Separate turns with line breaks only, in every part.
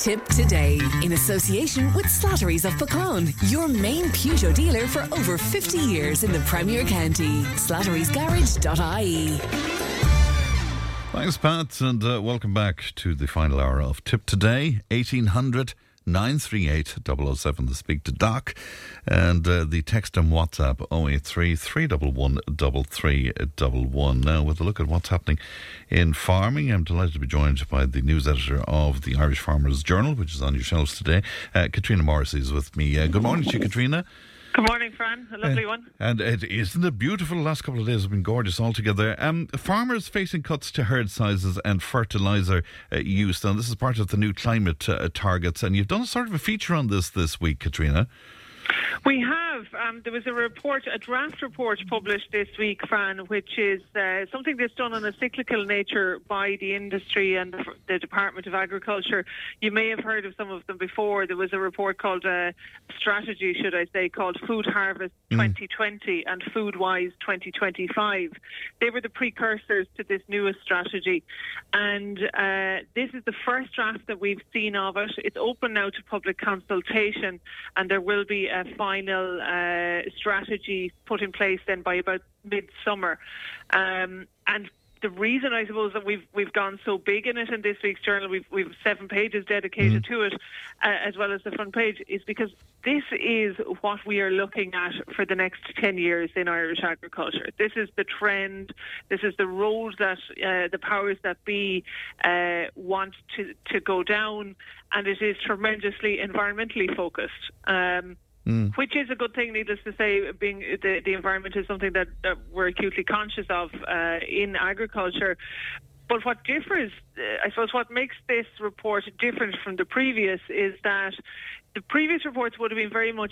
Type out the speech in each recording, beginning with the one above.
Tip today in association with Slattery's of Pecan, your main Peugeot dealer for over 50 years in the Premier County. Slattery'sGarage.ie.
Thanks, Pat, and welcome back to the final hour of Tip Today. 1800 938 007 to speak to Doc, and the text and WhatsApp 083 311 3311. Now, with a look at what's happening in farming, I'm delighted to be joined by the news editor of the Irish Farmers Journal, which is on your shelves today. Katrina Morrissey is with me. Good morning to you, Katrina.
Good morning, Fran. A lovely one.
And isn't it beautiful? The last couple of days have been gorgeous altogether. Farmers facing cuts to herd sizes and fertiliser use. Now, this is part of the new climate targets, and you've done a sort of a feature on this week, Katrina.
We have. There was a draft report published this week, Fran, which is something that's done on a cyclical nature by the industry and the Department of Agriculture. You may have heard of some of them before. There was a report called strategy, should I say, called Food Harvest 2020 and Food Wise 2025. They were the precursors to this newest strategy. And this is the first draft that we've seen of it. It's open now to public consultation, and there will be a final strategy put in place then by about midsummer. And the reason, I suppose, that we've gone so big in it in this week's journal, we've 7 pages dedicated to it, as well as the front page, is because this is what we are looking at for the next 10 years in Irish agriculture. This is the trend. This is the road that the powers that be want to go down, and it is tremendously environmentally focused. Which is a good thing, needless to say, being the environment is something that we're acutely conscious of in agriculture. But what differs, I suppose, what makes this report different from the previous is that the previous reports would have been very much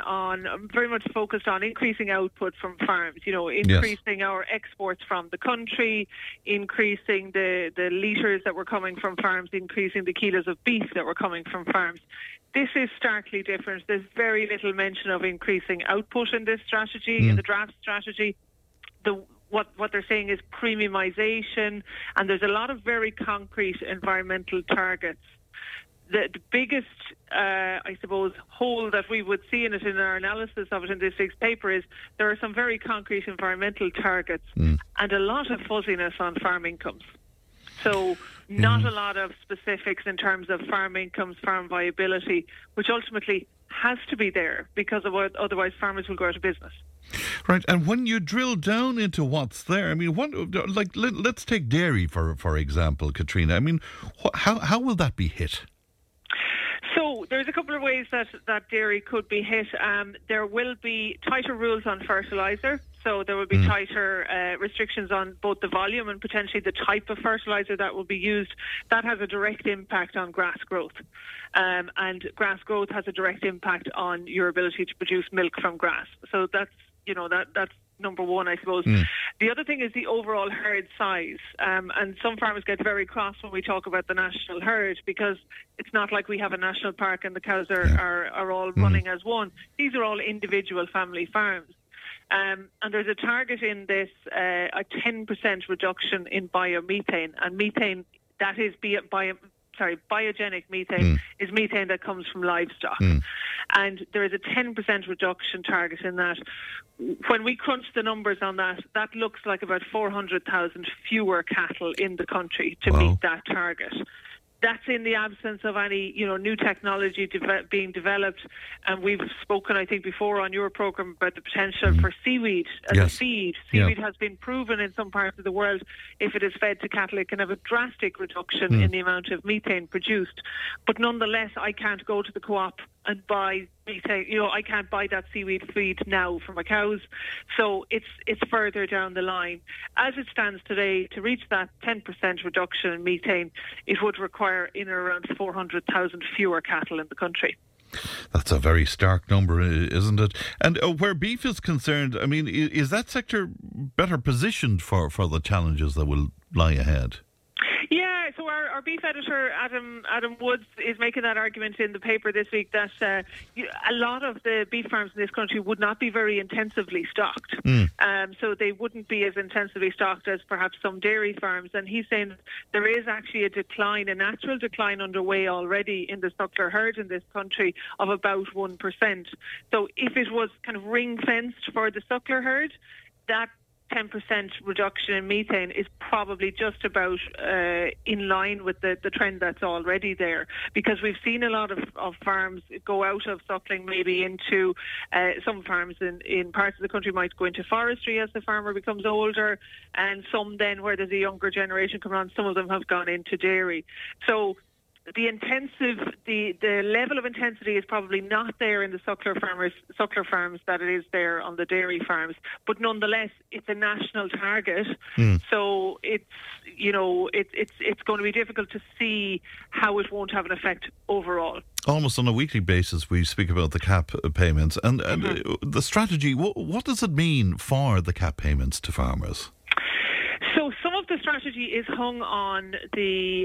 focused on increasing output from farms, increasing our exports from the country, increasing the litres that were coming from farms, increasing the kilos of beef that were coming from farms. This is starkly different. There's very little mention of increasing output in this strategy, in the draft strategy. What they're saying is premiumisation, and there's a lot of very concrete environmental targets. The biggest, I suppose, hole that we would see in it in our analysis of it in this week's paper is there are some very concrete environmental targets and a lot of fuzziness on farm incomes. So not a lot of specifics in terms of farm incomes, farm viability, which ultimately has to be there because otherwise farmers will go out of business.
Right, and when you drill down into what's there, I mean, let's take dairy for example, Katrina. I mean, how will that be hit?
So there's a couple of ways that dairy could be hit. There will be tighter rules on fertiliser. So there will be tighter restrictions on both the volume and potentially the type of fertiliser that will be used. That has a direct impact on grass growth. And grass growth has a direct impact on your ability to produce milk from grass. So that's number one, I suppose. The other thing is the overall herd size. And some farmers get very cross when we talk about the national herd because it's not like we have a national park and the cows are all running as one. These are all individual family farms. And there's a target in this, a 10% reduction in biomethane. And methane, that is biogenic methane, is methane that comes from livestock. And there is a 10% reduction target in that. When we crunch the numbers on that, that looks like about 400,000 fewer cattle in the country to meet that target. That's in the absence of any, new technology being developed. And we've spoken, I think, before on your programme about the potential for seaweed as a feed. Seaweed has been proven in some parts of the world, if it is fed to cattle, it can have a drastic reduction in the amount of methane produced. But nonetheless, I can't go to the co-op and buy methane. I can't buy that seaweed feed now for my cows. So it's further down the line. As it stands today, to reach that 10% reduction in methane, it would require in or around 400,000 fewer cattle in the country.
That's a very stark number, isn't it? And where beef is concerned, I mean, is that sector better positioned for the challenges that will lie ahead?
Yeah, so our beef editor, Adam Woods, is making that argument in the paper this week that a lot of the beef farms in this country would not be very intensively stocked. So they wouldn't be as intensively stocked as perhaps some dairy farms. And he's saying there is actually a natural decline underway already in the suckler herd in this country of about 1%. So if it was kind of ring-fenced for the suckler herd, that 10% reduction in methane is probably just about in line with the trend that's already there, because we've seen a lot of farms go out of suckling maybe into some farms in parts of the country might go into forestry as the farmer becomes older, and some then where there's a younger generation coming on, some of them have gone into dairy. So the level of intensity is probably not there in the suckler farms that it is there on the dairy farms, but nonetheless it's a national target. So it's going to be difficult to see how it won't have an effect overall.
Almost on a weekly basis we speak about the cap payments and the strategy. What does it mean for the cap payments to farmers?
So some of the strategy is hung on the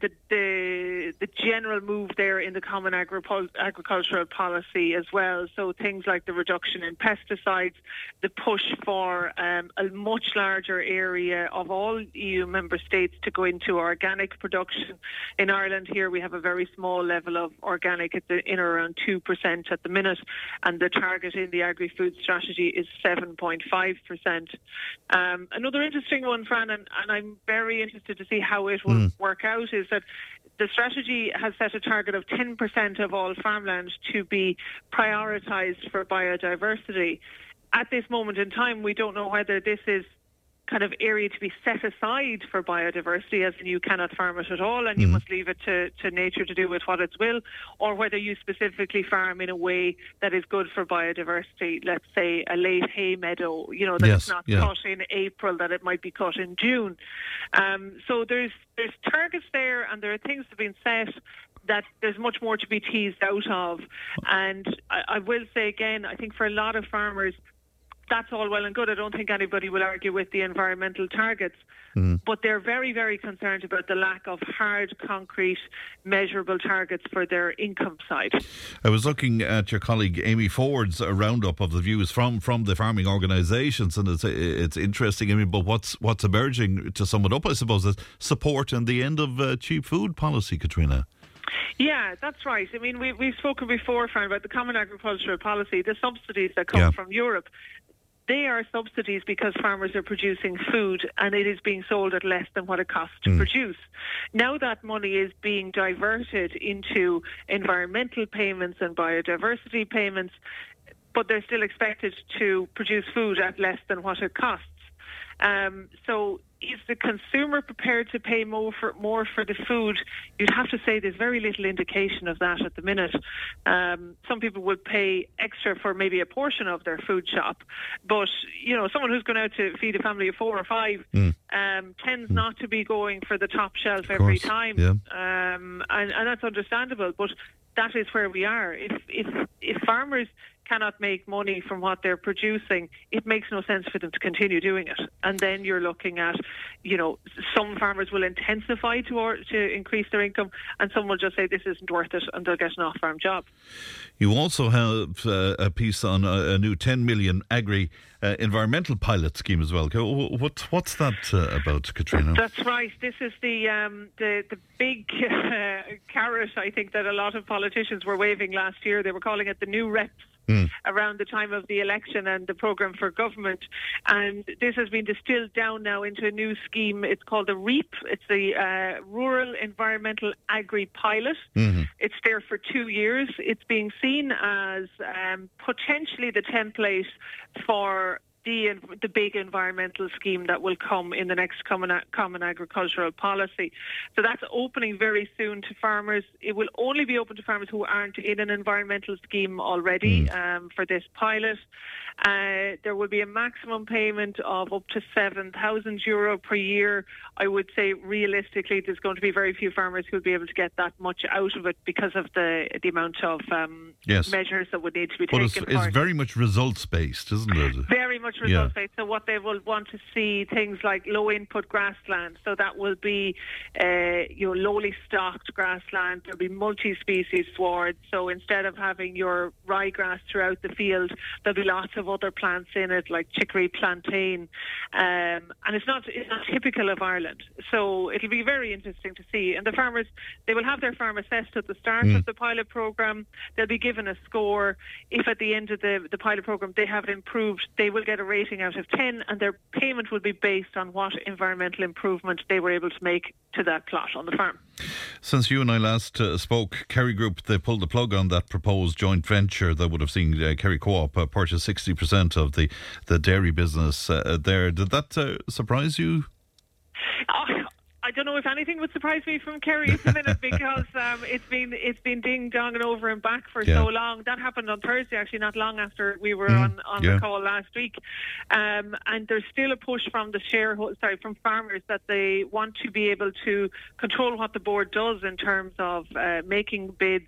general move there in the Common Agricultural Policy as well. So things like the reduction in pesticides, the push for a much larger area of all EU member states to go into organic production. In Ireland here we have a very small level of organic in around 2% at the minute, and the target in the agri-food strategy is 7.5%. Another interesting one, Fran, and I'm very interested to see how it will work out, is that the strategy has set a target of 10% of all farmland to be prioritised for biodiversity. At this moment in time, we don't know whether this is kind of area to be set aside for biodiversity, as in you cannot farm it at all and you must leave it to nature to do with what it will, or whether you specifically farm in a way that is good for biodiversity. Let's say a late hay meadow, that it's not cut in April, that it might be cut in June. So there's targets there, and there are things that have been set that there's much more to be teased out of. And I will say again, I think for a lot of farmers, that's all well and good. I don't think anybody will argue with the environmental targets, but they're very, very concerned about the lack of hard, concrete, measurable targets for their income side.
I was looking at your colleague Amy Ford's roundup of the views from the farming organisations, and it's interesting. I mean, but what's emerging, to sum it up, I suppose, is support and the end of cheap food policy, Katrina.
Yeah, that's right. I mean, we've spoken before, Fran, about the Common Agricultural Policy, the subsidies that come from Europe. They are subsidies because farmers are producing food and it is being sold at less than what it costs to produce. Now that money is being diverted into environmental payments and biodiversity payments, but they're still expected to produce food at less than what it costs. So is the consumer prepared to pay more for the food? You'd have to say there's very little indication of that at the minute. Some people would pay extra for maybe a portion of their food shop, but someone who's going out to feed a family of 4 or 5 tends not to be going for the top shelf every time, and that's understandable. But that is where we are. If farmers cannot make money from what they're producing, it makes no sense for them to continue doing it. And then you're looking at, some farmers will intensify to increase their income, and some will just say this isn't worth it, and they'll get an off-farm job.
You also have a piece on a new 10 million environmental pilot scheme as well. What's that about, Katrina?
That's right. This is the big carrot, I think, that a lot of politicians were waving last year. They were calling it the new REPS. Around the time of the election and the programme for government. And this has been distilled down now into a new scheme. It's called the REAP. It's the Rural Environmental Agri-Pilot. It's there for 2 years. It's being seen as potentially the template for the big environmental scheme that will come in the next common agricultural policy. So that's opening very soon to farmers. It will only be open to farmers who aren't in an environmental scheme already for this pilot. There will be a maximum payment of up to €7,000 per year. I would say realistically there's going to be very few farmers who will be able to get that much out of it because of the amount of measures that would need to be taken.
But it's very much results-based, isn't it?
Very much much results-based. So what they will want to see, things like low-input grassland. So that will be your lowly stocked grassland. There'll be multi-species swards. So instead of having your ryegrass throughout the field, there'll be lots of other plants in it, like chicory, plantain. And it's not typical of Ireland. So it'll be very interesting to see. And the farmers, they will have their farm assessed at the start of the pilot programme. They'll be given a score. If at the end of the pilot programme they have it improved, they will get a rating out of 10, and their payment will be based on what environmental improvement they were able to make to that plot on the farm.
Since you and I last spoke, Kerry Group, they pulled the plug on that proposed joint venture that would have seen Kerry Co-op purchase 60% of the dairy business there. Did that surprise you?
I don't know if anything would surprise me from Kerry at the minute, because it's been ding-donging over and back for so long. That happened on Thursday, actually, not long after we were on the call last week. And there's still a push from from farmers that they want to be able to control what the board does in terms of making bids.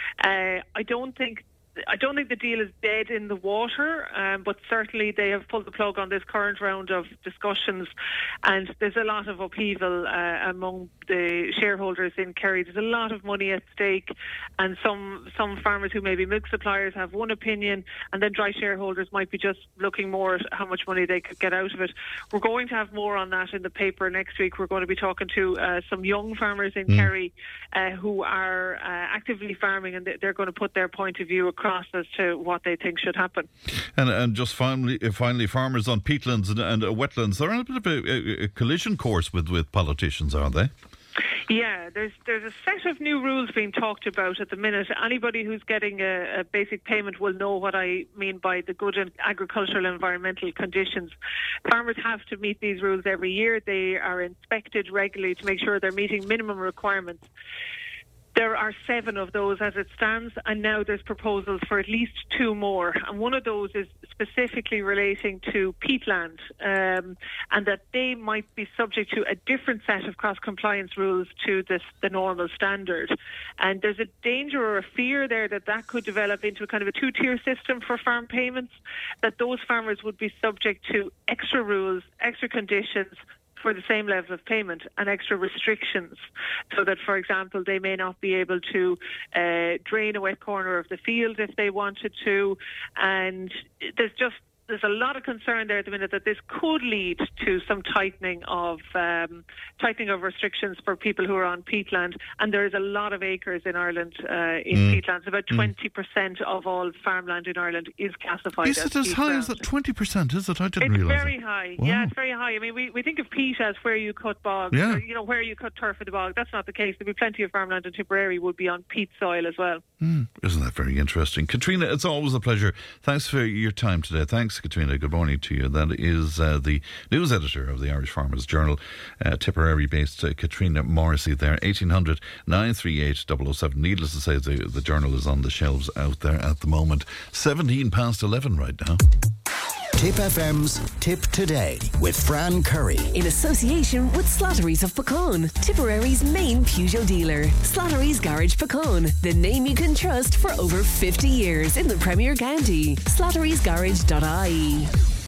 I don't think the deal is dead in the water, but certainly they have pulled the plug on this current round of discussions, and there's a lot of upheaval among the shareholders in Kerry. There's a lot of money at stake, and some farmers who may be milk suppliers have one opinion, and then dry shareholders might be just looking more at how much money they could get out of it. We're going to have more on that in the paper next week. We're going to be talking to some young farmers in Kerry who are actively farming, and they're going to put their point of view across as to what they think should happen.
And just finally, farmers on peatlands and wetlands, they're on a bit of a collision course with politicians, aren't they?
Yeah, there's a set of new rules being talked about at the minute. Anybody who's getting a basic payment will know what I mean by the good agricultural and environmental conditions. Farmers have to meet these rules every year. They are inspected regularly to make sure they're meeting minimum requirements. There are 7 of those as it stands, and now there's proposals for at least 2 more. And one of those is specifically relating to peatland, and that they might be subject to a different set of cross-compliance rules to the normal standard. And there's a danger or a fear there that could develop into a kind of a 2-tier system for farm payments, that those farmers would be subject to extra rules, extra conditions, for the same level of payment, and extra restrictions, so that, for example, they may not be able to drain a wet corner of the field if they wanted to. And there's a lot of concern there at the minute that this could lead to some tightening of restrictions for people who are on peatland. And there is a lot of acres in Ireland in peatlands. About 20% of all farmland in Ireland is classified as peatland.
Is it as high as that 20%? Is it? I didn't realise.
It's very high.
Wow.
Yeah, it's very high. I mean, we think of peat as where you cut bogs, or, where you cut turf in the bog. That's not the case. There'll be plenty of farmland in Tipperary would be on peat soil as well.
Isn't that very interesting? Katrina, it's always a pleasure. Thanks for your time today. Thanks, Katrina. Good morning to you. That is the news editor of the Irish Farmers Journal, Tipperary-based Katrina Morrissey there. 1800 938 007. Needless to say, the journal is on the shelves out there at the moment. 11:17 right now.
Tip FM's Tip Today with Fran Curry.
In association with Slattery's of Puckane, Tipperary's main Peugeot dealer. Slattery's Garage Puckane, the name you can trust for over 50 years in the Premier County. Slattery'sGarage.ie.